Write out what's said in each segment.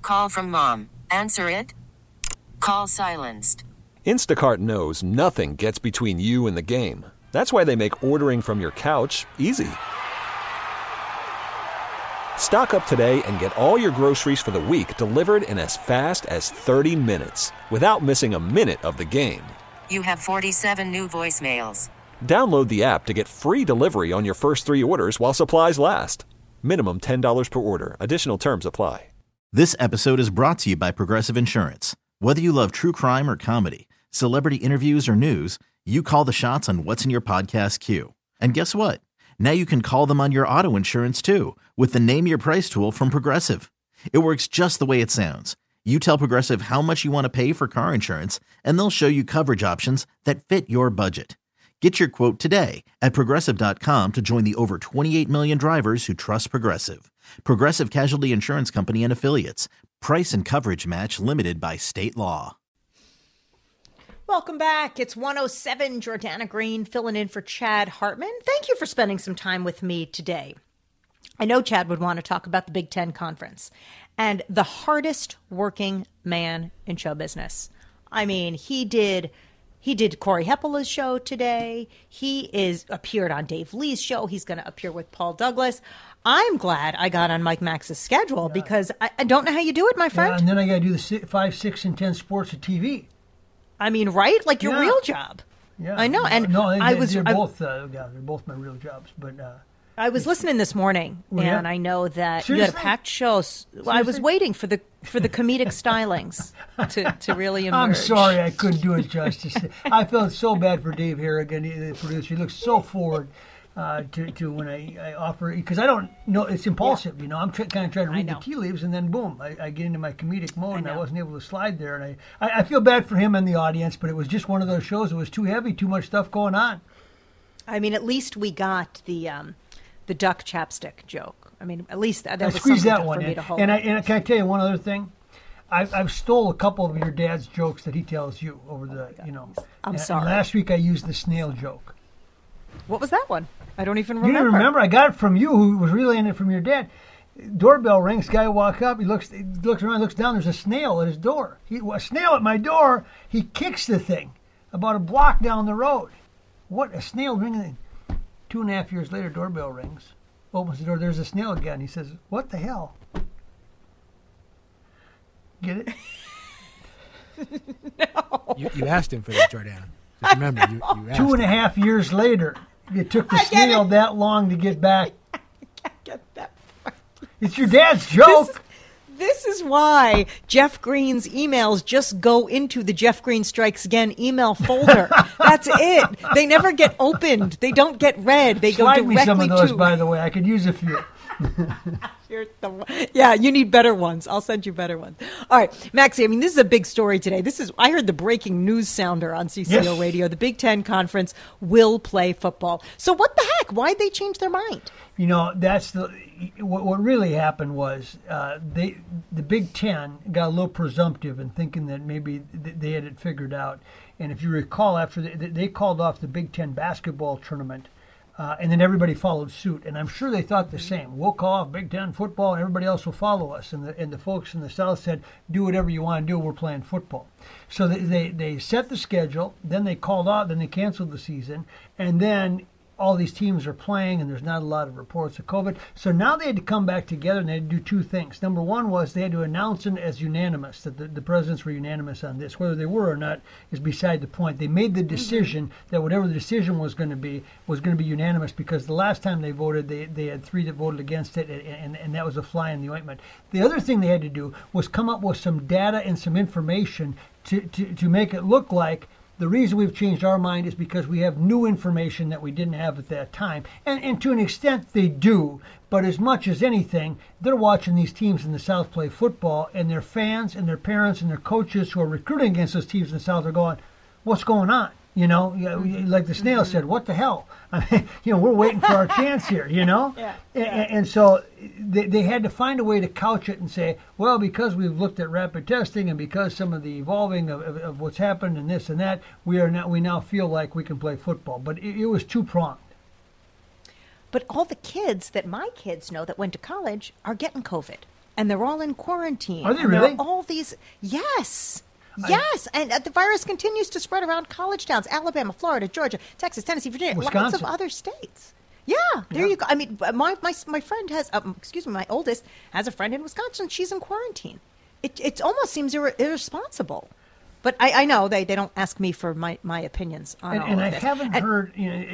Call from mom. Answer it. Call silenced. Instacart knows nothing gets between you and the game. That's why they make ordering from your couch easy. Stock up today and get all your groceries for the week delivered in as fast as 30 minutes without missing a minute of the game. You have 47 new voicemails. Download the app to get free delivery on your first 3 orders while supplies last. Minimum $10 per order. Additional terms apply. This episode is brought to you by Progressive Insurance. Whether you love true crime or comedy, celebrity interviews or news, you call the shots on what's in your podcast queue. And guess what? Now you can call them on your auto insurance too with the Name Your Price tool from Progressive. It works just the way it sounds. You tell Progressive how much you want to pay for car insurance, and they'll show you coverage options that fit your budget. Get your quote today at Progressive.com to join the over 28 million drivers who trust Progressive. Progressive Casualty Insurance Company and Affiliates. Price and coverage match limited by state law. Welcome back. It's 107 Jordana Green filling in for Chad Hartman. Thank you for spending some time with me today. I know Chad would want to talk about the Big Ten Conference and the hardest working man in show business. I mean, he did Corey Heppela's show today. He appeared on Dave Lee's show. He's going to appear with Paul Douglas. I'm glad I got on Mike Max's schedule because I don't know how you do it, my friend. Yeah, and then I got to do the 5, 6, and 10 sports of TV. I mean, right? Like your real job. Yeah, I know. And they're both my real jobs. But I was listening this morning, and I know that Seriously? you had a packed show. I was waiting for the comedic stylings to really emerge. I'm sorry I couldn't do it justice. I felt so bad for Dave Harrigan, the producer. He looks so forward to when I offer, because I don't know, it's impulsive, you know. I'm kind of trying to read the tea leaves, and then boom, I get into my comedic mode, and I wasn't able to slide there. And I feel bad for him and the audience, but it was just one of those shows. It was too heavy, too much stuff going on. I mean, at least we got the duck chapstick joke. I mean, at least that was squeezed something that one for me in. to hold. And can I tell you one other thing? I've stole a couple of your dad's jokes that he tells you over I'm sorry. And last week I used the snail joke. What was that one? I don't even remember. You didn't remember? I got it from you, who was relaying it from your dad. Doorbell rings. Guy walks up. He looks around, looks down. There's a snail at his door. A snail at my door. He kicks the thing about a block down the road. What? A snail ringing? 2.5 years later, doorbell rings. Opens the door. There's a snail again. He says, "What the hell?" Get it? No. You asked him for that, Jordana. Just remember, you asked 2.5 years later, it took the snail that long to get back. I get that. It's your dad's joke. This is why Jeff Green's emails just go into the Jeff Green Strikes Again email folder. That's it. They never get opened. They don't get read. They Slide go directly me some of those, to. by the way. I could use a few. Yeah, you need better ones. I'll send you better ones. All right, Maxie, I mean, this is a big story today. I heard the breaking news sounder on CCO Radio. The Big Ten Conference will play football. So what the heck? Why'd they change their mind? You know, that's what really happened was the Big Ten got a little presumptive in thinking that maybe they had it figured out. And if you recall, after they called off the Big Ten basketball tournament, and then everybody followed suit. And I'm sure they thought the same. We'll call off Big Ten football, and everybody else will follow us. And the folks in the South said, do whatever you want to do. We're playing football. So they set the schedule. Then they called out. Then they canceled the season. And then all these teams are playing, and there's not a lot of reports of COVID. So now they had to come back together, and they had to do two things. Number one was they had to announce it as unanimous, that the presidents were unanimous on this. Whether they were or not is beside the point. They made the decision that whatever the decision was going to be unanimous, because the last time they voted, they had 3 that voted against it, and that was a fly in the ointment. The other thing they had to do was come up with some data and some information to make it look like the reason we've changed our mind is because we have new information that we didn't have at that time. And to an extent, they do. But as much as anything, they're watching these teams in the South play football, and their fans and their parents and their coaches who are recruiting against those teams in the South are going, what's going on? You know, like the snail said, what the hell? I mean, we're waiting for our chance here, Yeah. And so they had to find a way to couch it and say, well, because we've looked at rapid testing and because some of the evolving of what's happened and this and that, we now feel like we can play football. But it was two-pronged. But all the kids that my kids know that went to college are getting COVID. and they're all in quarantine. Are they and really? There are all these, yes. Yes, and the virus continues to spread around college towns, Alabama, Florida, Georgia, Texas, Tennessee, Virginia, Wisconsin. lots of other states. Yeah, there you go. I mean, my friend has, my oldest has a friend in Wisconsin. She's in quarantine. It almost seems irresponsible. But I know they don't ask me for my opinions on all and of I this. haven't heard,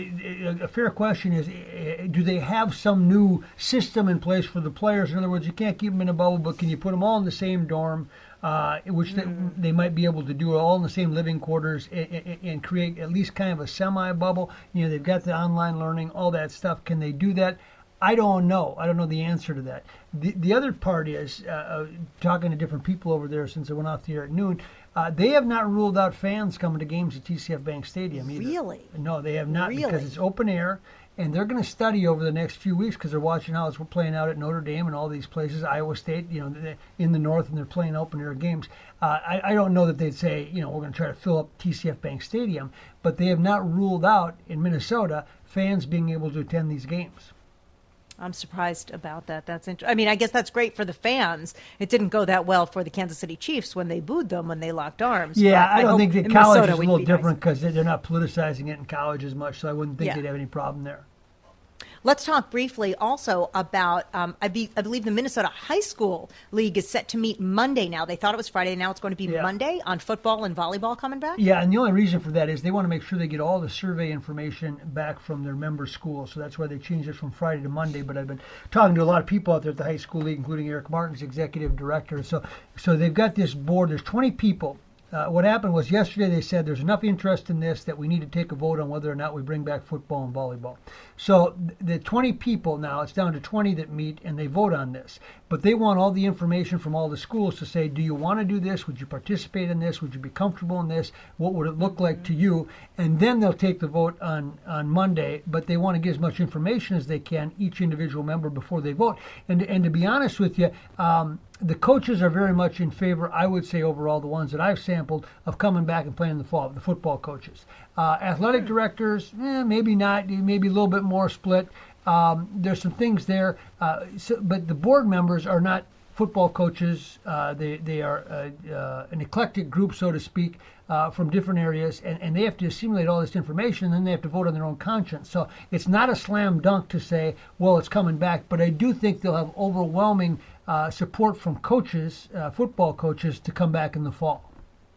a fair question is, do they have some new system in place for the players? In other words, you can't keep them in a bubble, but can you put them all in the same dorm, which they might be able to do all in the same living quarters and create at least kind of a semi-bubble? They've got the online learning, all that stuff. Can they do that? I don't know. I don't know the answer to that. The other part is, talking to different people over there since I went off the air at noon, they have not ruled out fans coming to games at TCF Bank Stadium either. Really? No, they have not, Really? because it's open air, and they're going to study over the next few weeks because they're watching how it's playing out at Notre Dame and all these places, Iowa State, in the north, and they're playing open air games. I don't know that they'd say, we're going to try to fill up TCF Bank Stadium, but they have not ruled out in Minnesota fans being able to attend these games. I'm surprised about that. That's interesting. I mean, I guess that's great for the fans. It didn't go that well for the Kansas City Chiefs when they booed them when they locked arms. Yeah, I don't think that college is a little nice. different because they're not politicizing it in college as much, so I wouldn't think they'd have any problem there. Let's talk briefly also about, I believe the Minnesota High School League is set to meet Monday now. They thought it was Friday. Now it's going to be Monday on football and volleyball coming back? Yeah, and the only reason for that is they want to make sure they get all the survey information back from their member schools. So that's why they changed it from Friday to Monday. But I've been talking to a lot of people out there at the High School League, including Eric Martin's executive director. So they've got this board. There's 20 people. What happened was yesterday they said there's enough interest in this that we need to take a vote on whether or not we bring back football and volleyball. So the 20 people now, it's down to 20 that meet and they vote on this. But they want all the information from all the schools to say, do you want to do this? Would you participate in this? Would you be comfortable in this? What would it look like to you? And then they'll take the vote on Monday, but they want to get as much information as they can, each individual member, before they vote. And to be honest with you, the coaches are very much in favor, I would say overall, the ones that I've sampled, of coming back and playing in the fall, the football coaches. Athletic directors, maybe not, maybe a little bit more split. There's some things there, but the board members are not football coaches. They are an eclectic group, so to speak, from different areas, and they have to assimilate all this information, and then they have to vote on their own conscience. So it's not a slam dunk to say, well, it's coming back, but I do think they'll have overwhelming support from coaches, football coaches, to come back in the fall.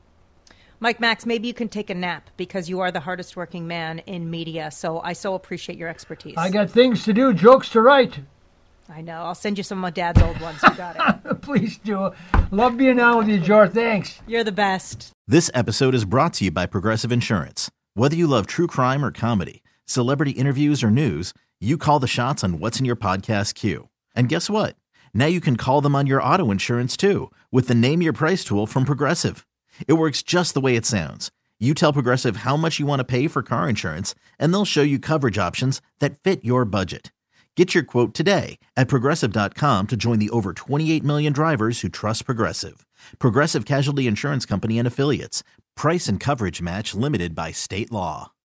Mike Max, maybe you can take a nap because you are the hardest working man in media, so I so appreciate your expertise. I got things to do, jokes to write. I know. I'll send you some of my dad's old ones. You got it. Please do. Love being on with you, Jor. Thanks. You're the best. This episode is brought to you by Progressive Insurance. Whether you love true crime or comedy, celebrity interviews or news, you call the shots on what's in your podcast queue. And guess what? Now you can call them on your auto insurance too with the Name Your Price tool from Progressive. It works just the way it sounds. You tell Progressive how much you want to pay for car insurance, and they'll show you coverage options that fit your budget. Get your quote today at Progressive.com to join the over 28 million drivers who trust Progressive. Progressive Casualty Insurance Company and Affiliates. Price and coverage match limited by state law.